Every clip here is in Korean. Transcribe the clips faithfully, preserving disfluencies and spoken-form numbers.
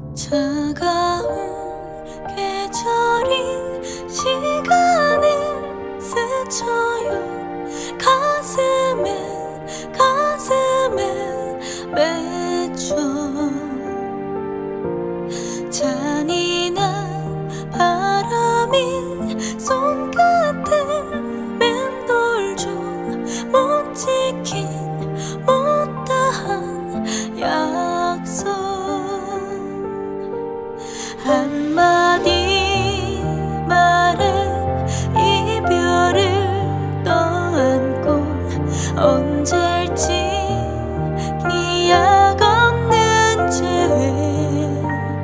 차가운 계절이 시간을 스쳐요. 가슴에 가슴에 맺혀 잔인한 바람이 손끝을 맴돌죠. 못 지킨 못다한 약속 한마디 말에 이별을 떠안고 언제일지 기약 없는 재회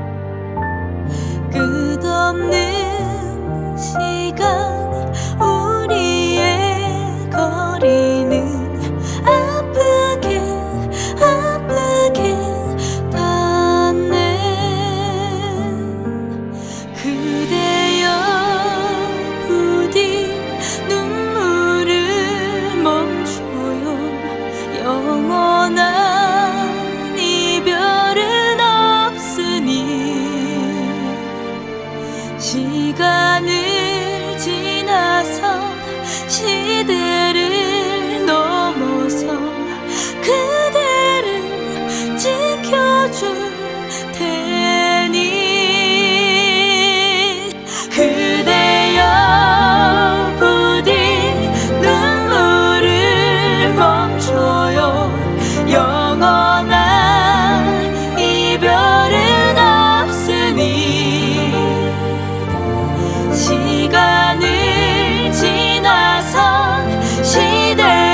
끝없는 시간 우리의 거리는 아프게 아프게 닿네. 그대여 부디 눈물을 멈춰요. 영원한 이별은 없으니 시간을 지나서 시대를 넘어서 그대를 지켜줄 테니 그대여 부디 눈물을 멈춰요. 영원한 이별은 없으니 시간을 지나서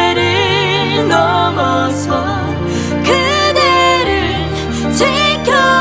시대를 넘어서 그대를 지켜